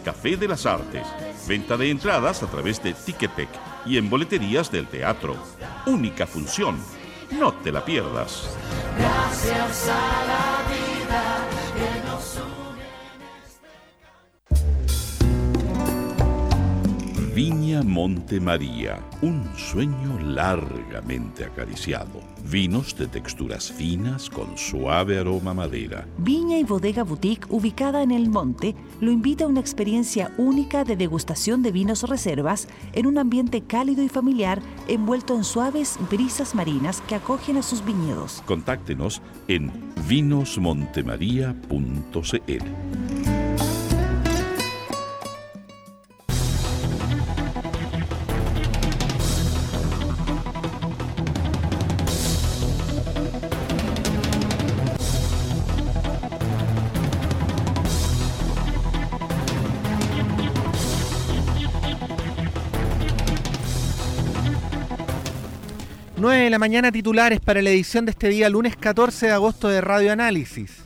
Café de las Artes. Venta de entradas a través de Ticketek y en boleterías del teatro. Única función. No te la pierdas. Gracias a la vida que nos une. Viña Montemaría, un sueño largamente acariciado. Vinos de texturas finas con suave aroma a madera. Viña y Bodega Boutique, ubicada en El Monte, lo invita a una experiencia única de degustación de vinos reservas en un ambiente cálido y familiar envuelto en suaves brisas marinas que acogen a sus viñedos. Contáctenos en vinosmontemaría.cl. De la mañana, titulares para la edición de este día, lunes 14 de agosto de Radio Análisis.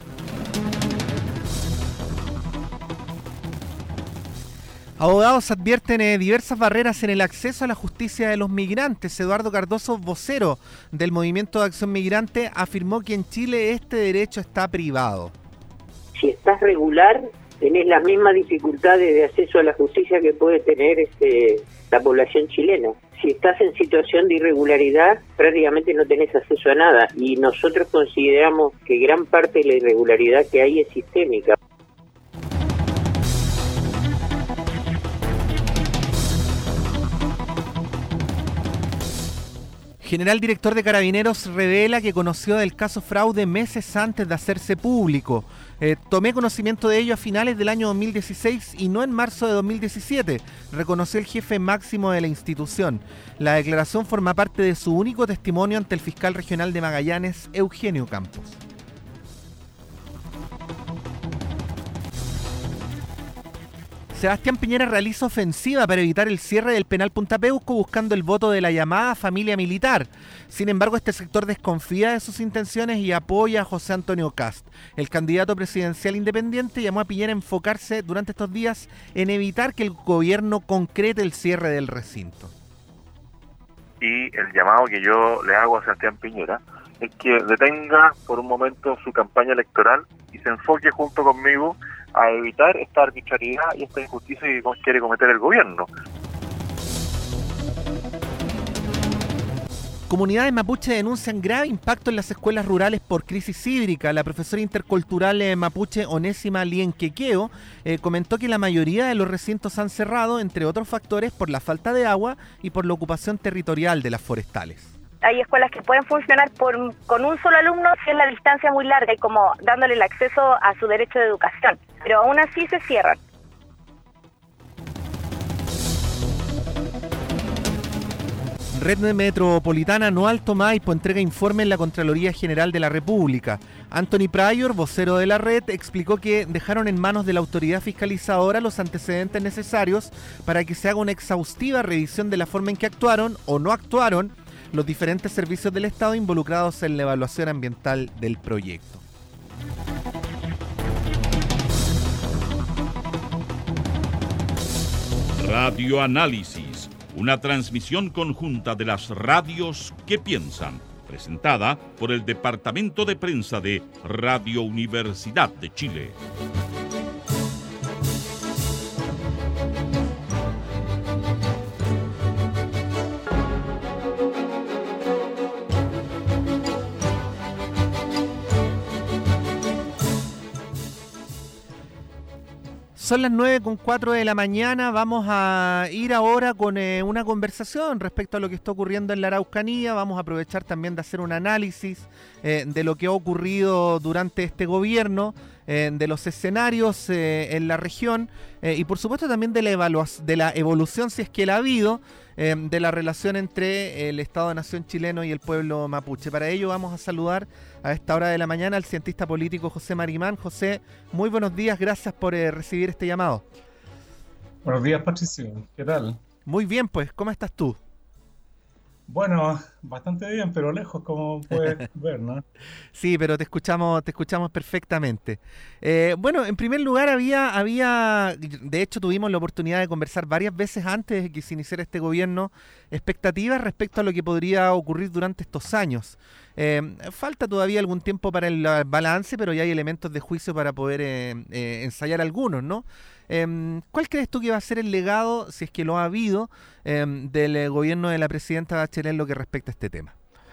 Abogados advierten diversas barreras en el acceso a la justicia de los migrantes. Eduardo Cardoso, vocero del Movimiento de Acción Migrante, afirmó que en Chile este derecho está privado. Si estás regular, tenés las mismas dificultades de acceso a la justicia que puede tener la población chilena. Si estás en situación de irregularidad, prácticamente no tenés acceso a nada. Y nosotros consideramos que gran parte de la irregularidad que hay es sistémica. General director de Carabineros revela que conoció del caso fraude meses antes de hacerse público. Tomé conocimiento de ello a finales del año 2016 y no en marzo de 2017, reconoció el jefe máximo de la institución. La declaración forma parte de su único testimonio ante el fiscal regional de Magallanes, Eugenio Campos. Sebastián Piñera realiza ofensiva para evitar el cierre del penal Punta Peuco buscando el voto de la llamada familia militar. Sin embargo, este sector desconfía de sus intenciones y apoya a José Antonio Kast. El candidato presidencial independiente llamó a Piñera a enfocarse durante estos días en evitar que el gobierno concrete el cierre del recinto. Y el llamado que yo le hago a Sebastián Piñera es que detenga por un momento su campaña electoral y se enfoque junto conmigo a evitar esta arbitrariedad y esta injusticia que quiere cometer el gobierno. Comunidades mapuche denuncian grave impacto en las escuelas rurales por crisis hídrica. La profesora intercultural mapuche Onésima Lienquequeo comentó que la mayoría de los recintos han cerrado, entre otros factores, por la falta de agua y por la ocupación territorial de las forestales. Hay escuelas que pueden funcionar con un solo alumno si es la distancia muy larga y como dándole el acceso a su derecho de educación, pero aún así se cierran. Red Metropolitana No Alto Maipo entrega informe en la Contraloría General de la República. Anthony Pryor, vocero de la red, explicó que dejaron en manos de la autoridad fiscalizadora los antecedentes necesarios para que se haga una exhaustiva revisión de la forma en que actuaron o no actuaron los diferentes servicios del Estado involucrados en la evaluación ambiental del proyecto. Radio Análisis, una transmisión conjunta de las radios que piensan, presentada por el Departamento de Prensa de Radio Universidad de Chile. Son las 9:04 de la mañana, vamos a ir ahora con una conversación respecto a lo que está ocurriendo en la Araucanía. Vamos a aprovechar también de hacer un análisis de lo que ha ocurrido durante este gobierno, de los escenarios en la región y por supuesto también de la evolución, si es que la ha habido, de la relación entre el Estado-Nación chileno y el pueblo mapuche. Para ello vamos a saludar a esta hora de la mañana al cientista político José Marimán. José, muy buenos días, gracias por recibir este llamado. Buenos días, Patricio, ¿qué tal? Muy bien, pues, ¿cómo estás tú? Bueno, bastante bien, pero lejos, como puedes ver, ¿no? Sí, pero te escuchamos perfectamente. Bueno, en primer lugar de hecho tuvimos la oportunidad de conversar varias veces antes de que se iniciara este gobierno, expectativas respecto a lo que podría ocurrir durante estos años. Falta todavía algún tiempo para el balance, pero ya hay elementos de juicio para poder ensayar algunos, ¿no? ¿Cuál crees tú que va a ser el legado, si es que lo ha habido, del gobierno de la presidenta Bachelet en lo que respecta a este tema?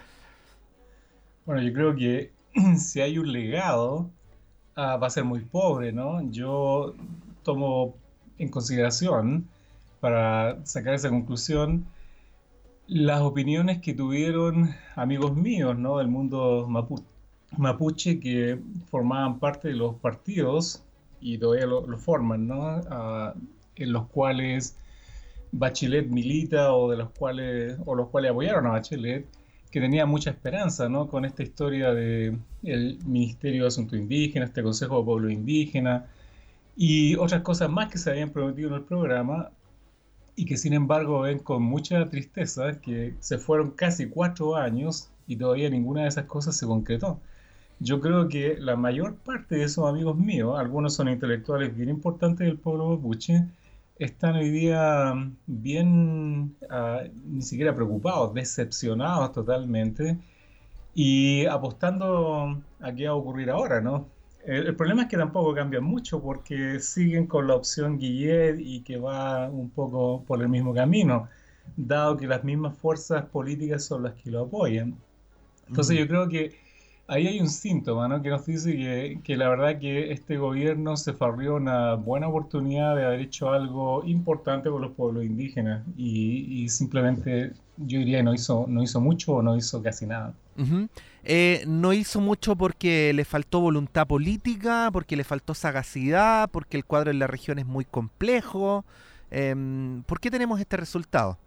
Bueno, yo creo que si hay un legado, va a ser muy pobre, ¿no? Yo tomo en consideración, para sacar esa conclusión, las opiniones que tuvieron amigos míos, ¿no? Del mundo mapuche que formaban parte de los partidos y todavía lo forman, ¿no? En los cuales Bachelet milita o los cuales apoyaron a Bachelet, que tenía mucha esperanza, ¿no? Con esta historia de el Ministerio de Asuntos Indígenas, este Consejo de Pueblos Indígenas y otras cosas más que se habían prometido en el programa y que sin embargo ven con mucha tristeza que se fueron casi 4 años y todavía ninguna de esas cosas se concretó. Yo creo que la mayor parte de esos amigos míos, algunos son intelectuales bien importantes del pueblo mapuche, están hoy día bien, ni siquiera preocupados, decepcionados totalmente y apostando a qué va a ocurrir ahora, ¿no? El problema es que tampoco cambian mucho porque siguen con la opción Guillet y que va un poco por el mismo camino, dado que las mismas fuerzas políticas son las que lo apoyan. Entonces yo creo que ahí hay un síntoma, ¿no? Que nos dice que la verdad que este gobierno se farrió una buena oportunidad de haber hecho algo importante por los pueblos indígenas y simplemente yo diría que no hizo mucho o no hizo casi nada. Uh-huh. No hizo mucho porque le faltó voluntad política, porque le faltó sagacidad, porque el cuadro en la región es muy complejo. ¿Por qué tenemos este resultado?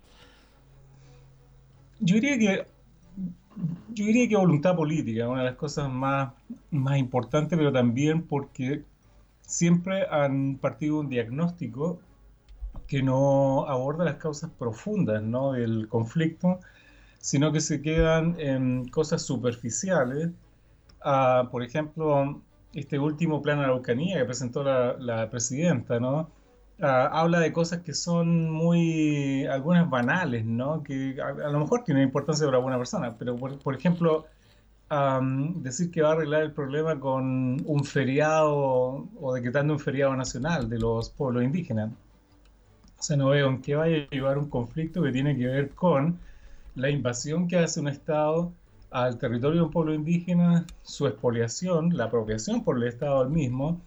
Yo diría que voluntad política, una de las cosas más importantes, pero también porque siempre han partido un diagnóstico que no aborda las causas profundas, ¿no? Del conflicto, sino que se quedan en cosas superficiales. Por ejemplo, este último plan Araucanía que presentó la presidenta, ¿no? Habla de cosas que son algunas banales, ¿no? Que a lo mejor tienen importancia para alguna persona, pero por ejemplo, decir que va a arreglar el problema con un feriado o decretando un feriado nacional de los pueblos indígenas. O sea, no veo en qué vaya a llevar un conflicto que tiene que ver con la invasión que hace un Estado al territorio de un pueblo indígena, su expoliación, la apropiación por el Estado al mismo,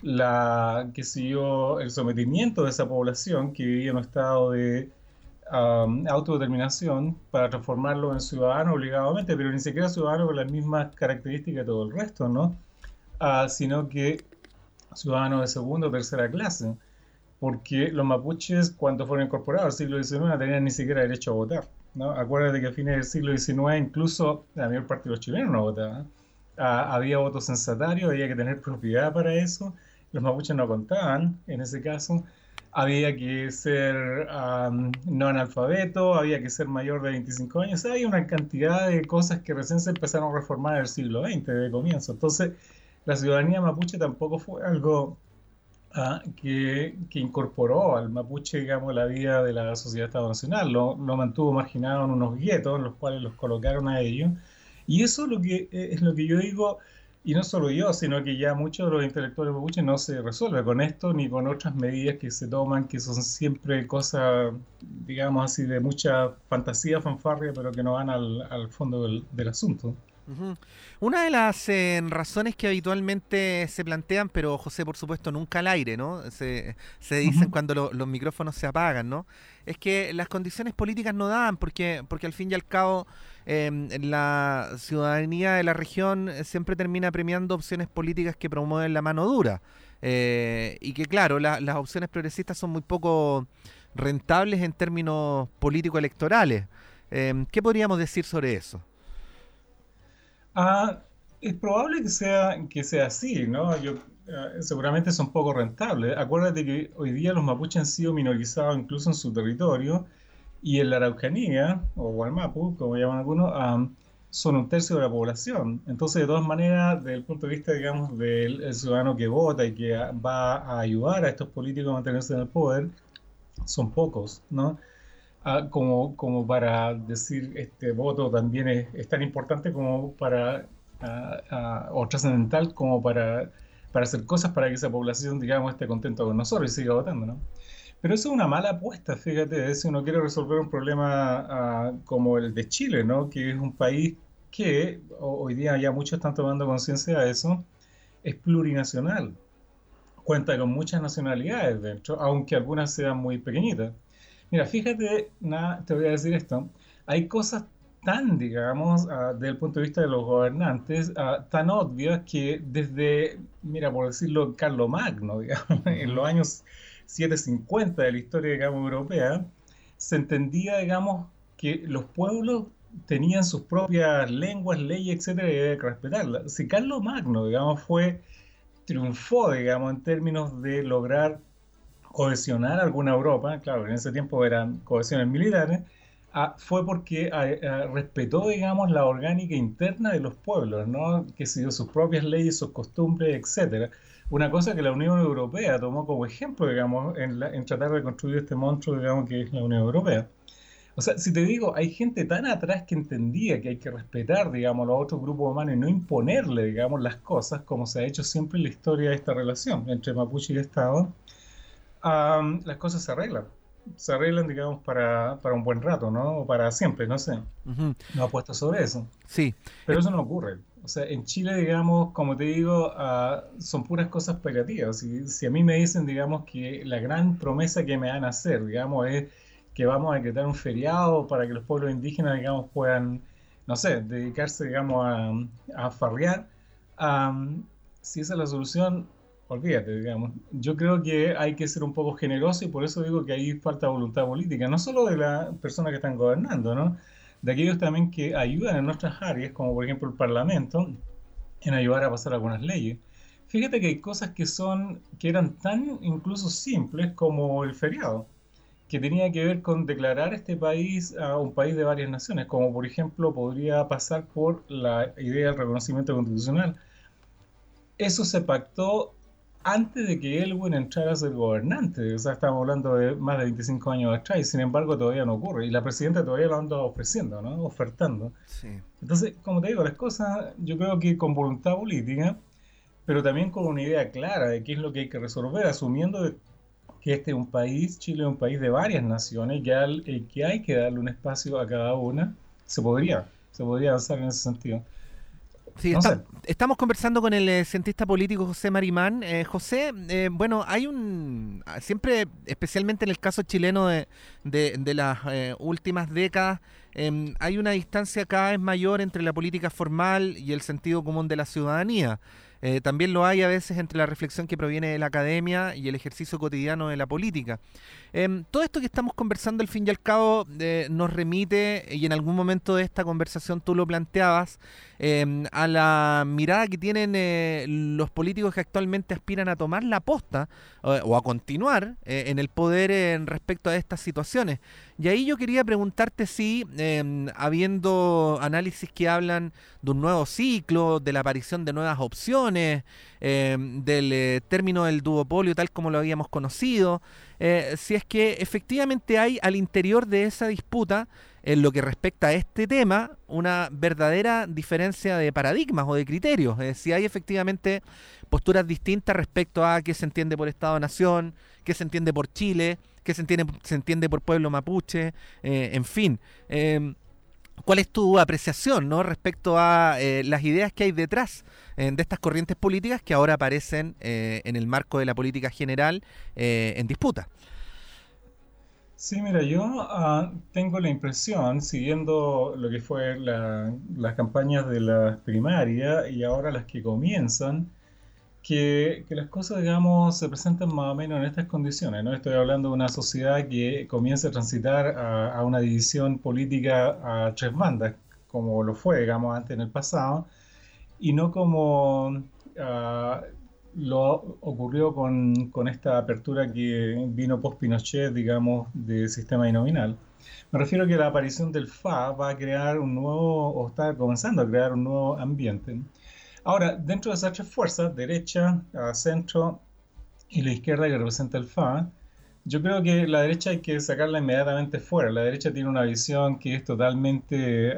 el sometimiento de esa población que vivía en un estado de autodeterminación para transformarlo en ciudadano obligadamente, pero ni siquiera ciudadano con las mismas características de todo el resto, ¿no? Sino que ciudadano de segunda o tercera clase, porque los mapuches cuando fueron incorporados al siglo XIX no tenían ni siquiera derecho a votar, ¿no? Acuérdate que a fines del siglo XIX incluso la mayor parte de los chilenos no votaban. Había voto censatario, había que tener propiedad para eso, los mapuches no contaban en ese caso, había que ser no analfabeto, había que ser mayor de 25 años, había una cantidad de cosas que recién se empezaron a reformar en el siglo XX, de comienzo. Entonces, la ciudadanía mapuche tampoco fue algo que incorporó al mapuche, digamos, la vida de la sociedad estado-nacional, lo mantuvo marginado en unos guetos en los cuales los colocaron a ellos. Y eso es lo que yo digo, y no solo yo, sino que ya muchos de los intelectuales mapuches no se resuelve con esto ni con otras medidas que se toman, que son siempre cosas, digamos así, de mucha fantasía, fanfarria, pero que no van al fondo del asunto. Uh-huh. Una de las razones que habitualmente se plantean, pero José, por supuesto, nunca al aire, ¿no? Se dicen uh-huh. cuando los micrófonos se apagan, ¿no? Es que las condiciones políticas no dan, porque al fin y al cabo la ciudadanía de la región siempre termina premiando opciones políticas que promueven la mano dura. Y que, claro, las opciones progresistas son muy poco rentables en términos político-electorales. ¿Qué podríamos decir sobre eso? Es probable que sea así, ¿no? Seguramente son poco rentables. Acuérdate que hoy día los mapuches han sido minorizados incluso en su territorio Y en la Araucanía, o Gualmapu, como llaman algunos, son un tercio de la población. Entonces, de todas maneras, desde el punto de vista, digamos, del el ciudadano que vota y que va a ayudar a estos políticos a mantenerse en el poder, son pocos, ¿no? Como para decir, este voto también es tan importante como para, o trascendental como para hacer cosas para que esa población, digamos, esté contenta con nosotros y siga votando, ¿no? Pero eso es una mala apuesta, fíjate, si uno quiere resolver un problema como el de Chile, ¿no? Que es un país que hoy día ya muchos están tomando conciencia de eso, es plurinacional, cuenta con muchas nacionalidades dentro, aunque algunas sean muy pequeñitas. Mira, fíjate, te voy a decir esto, hay cosas tan, digamos, desde el punto de vista de los gobernantes, tan obvias que desde, mira, por decirlo, Carlomagno, digamos, en los años 750 de la historia, digamos, europea, se entendía, digamos, que los pueblos tenían sus propias lenguas, leyes, etcétera, y había que respetarlas. Si Carlomagno, digamos, triunfó, digamos, en términos de lograr cohesionar alguna Europa, claro, en ese tiempo eran cohesiones militares, fue porque respetó, digamos, la orgánica interna de los pueblos, ¿no? Que siguió sus propias leyes, sus costumbres, etcétera. Una cosa que la Unión Europea tomó como ejemplo, digamos, en tratar de construir este monstruo, digamos, que es la Unión Europea. O sea, si te digo, hay gente tan atrás que entendía que hay que respetar, digamos, los otros grupos humanos y no imponerle, digamos, las cosas, como se ha hecho siempre en la historia de esta relación entre Mapuche y Estado, las cosas se arreglan, digamos, para un buen rato, ¿no? O para siempre, no sé. Ujú. No apuesto sobre eso. Sí. Pero eso no ocurre. O sea, en Chile, digamos, como te digo, son puras cosas paliativas. Si a mí me dicen, digamos, que la gran promesa que me van a hacer, digamos, es que vamos a decretar un feriado para que los pueblos indígenas, digamos, puedan, no sé, dedicarse, digamos, a farrear, si esa es la solución, olvídate, digamos. Yo creo que hay que ser un poco generoso y por eso digo que ahí falta voluntad política, no solo de las personas que están gobernando, ¿no? De aquellos también que ayudan en nuestras áreas, como por ejemplo el Parlamento, en ayudar a pasar algunas leyes. Fíjate que hay cosas que eran tan incluso simples como el feriado, que tenía que ver con declarar este país a un país de varias naciones, como por ejemplo podría pasar por la idea del reconocimiento constitucional. Eso se pactó antes de que Elwin entrara a ser gobernante, o sea, estamos hablando de más de 25 años atrás, y sin embargo todavía no ocurre, y la presidenta todavía lo anda ofreciendo, ¿no? Ofertando. Sí. Entonces, como te digo, las cosas, yo creo que con voluntad política, pero también con una idea clara de qué es lo que hay que resolver, asumiendo que este es un país, Chile es un país de varias naciones, que hay que darle un espacio a cada una, se podría avanzar en ese sentido. Sí, No sé. estamos conversando con el cientista político José Marimán. José, bueno, siempre, especialmente en el caso chileno de las últimas décadas, hay una distancia cada vez mayor entre la política formal y el sentido común de la ciudadanía. También lo hay a veces entre la reflexión que proviene de la academia y el ejercicio cotidiano de la política. Todo esto que estamos conversando, al fin y al cabo, nos remite, y en algún momento de esta conversación tú lo planteabas, a la mirada que tienen los políticos que actualmente aspiran a tomar la posta o a continuar en el poder respecto a estas situaciones. Y ahí yo quería preguntarte si, habiendo análisis que hablan de un nuevo ciclo, de la aparición de nuevas opciones, del término del duopolio tal como lo habíamos conocido, si es que efectivamente hay al interior de esa disputa, en lo que respecta a este tema, una verdadera diferencia de paradigmas o de criterios. Si hay efectivamente posturas distintas respecto a qué se entiende por Estado-Nación, qué se entiende por Chile, qué se entiende por pueblo mapuche, en fin. ¿Cuál es tu apreciación, ¿no?, respecto a las ideas que hay detrás de estas corrientes políticas que ahora aparecen en el marco de la política general en disputa? Sí, mira, yo tengo la impresión, siguiendo lo que fue las campañas de las primarias y ahora las que comienzan, que las cosas, digamos, se presentan más o menos en estas condiciones, ¿no? Estoy hablando de una sociedad que comienza a transitar a una división política a tres bandas, como lo fue, digamos, antes en el pasado, y no como lo ocurrió con esta apertura que vino post-Pinochet, digamos, de sistema binominal. Me refiero a que la aparición del FA va a crear un nuevo, o está comenzando a crear un nuevo ambiente. Ahora, dentro de esas tres fuerzas, derecha, centro y la izquierda que representa el FA, yo creo que la derecha hay que sacarla inmediatamente fuera. La derecha tiene una visión que es totalmente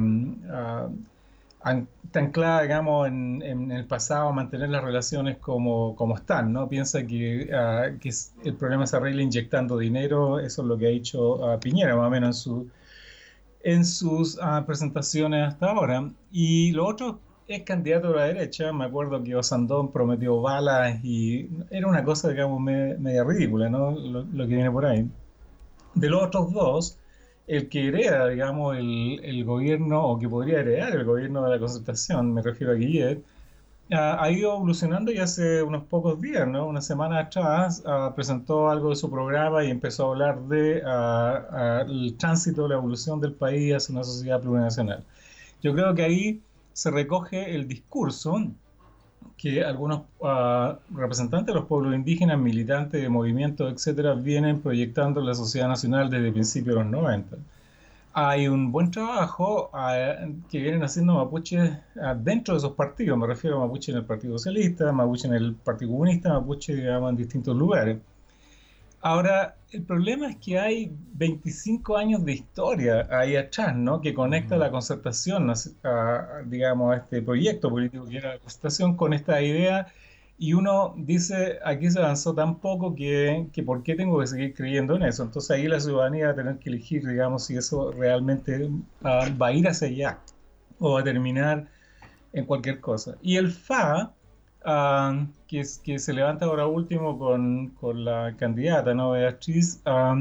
está anclada, digamos, en el pasado, mantener las relaciones como están, ¿no? Piensa que el problema se arregla inyectando dinero, eso es lo que ha dicho Piñera, más o menos en sus presentaciones hasta ahora. Y lo otro es candidato de la derecha. Me acuerdo que Osandón prometió balas y era una cosa, digamos, media ridícula, ¿no? Lo que viene por ahí. De los otros dos, el que hereda, digamos, el gobierno, o que podría heredar el gobierno de la Concertación, me refiero a Guillet, ha ido evolucionando y hace unos pocos días, ¿no? Una semana atrás, presentó algo de su programa y empezó a hablar de el tránsito, la evolución del país hacia una sociedad plurinacional. Yo creo que ahí se recoge el discurso que algunos representantes de los pueblos indígenas, militantes de movimientos, etcétera, vienen proyectando en la sociedad nacional desde principios de los 90. Hay un buen trabajo que vienen haciendo mapuches dentro de esos partidos. Me refiero a mapuche en el Partido Socialista, mapuche en el Partido Comunista, mapuche, digamos, en distintos lugares. Ahora, el problema es que hay 25 años de historia ahí atrás, ¿no? Que conecta la concertación, digamos, a este proyecto político que era la concertación con esta idea. Y uno dice, aquí se avanzó tan poco que ¿por qué tengo que seguir creyendo en eso? Entonces ahí la ciudadanía va a tener que elegir, digamos, si eso realmente va a ir hacia allá o va a terminar en cualquier cosa. Y el FA, que se levanta ahora último con la candidata, ¿no? Beatriz,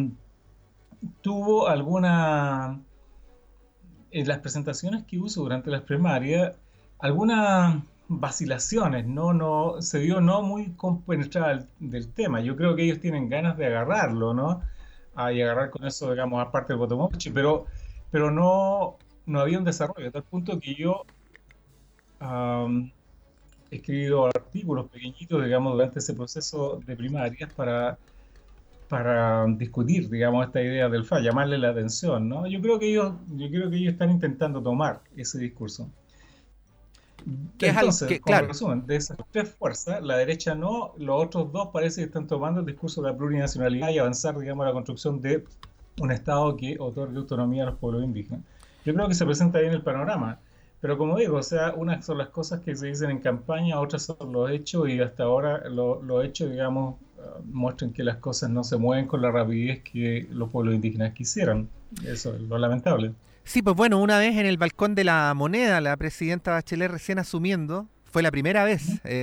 tuvo en las presentaciones que hizo durante las primarias, algunas vacilaciones, no se vio no muy compenetrada del tema. Yo creo que ellos tienen ganas de agarrarlo, ¿no? Y agarrar con eso, digamos, aparte del voto mapuche, pero no había un desarrollo, a tal punto que yo he escrito artículos pequeñitos, digamos, durante ese proceso de primarias para discutir, digamos, esta idea del FA, llamarle la atención, ¿no? Yo creo que ellos están intentando tomar ese discurso. Entonces, como claro, resumen, de esas tres fuerzas, la derecha no, los otros dos parece que están tomando el discurso de la plurinacionalidad y avanzar, digamos, a la construcción de un Estado que otorgue autonomía a los pueblos indígenas. Yo creo que se presenta bien el panorama, pero como digo, o sea, unas son las cosas que se dicen en campaña, otras son los hechos, y hasta ahora los hechos, digamos, muestran que las cosas no se mueven con la rapidez que los pueblos indígenas quisieran. Eso es lo lamentable. Sí, pues bueno, una vez en el balcón de la Moneda, la presidenta Bachelet recién asumiendo, fue la primera vez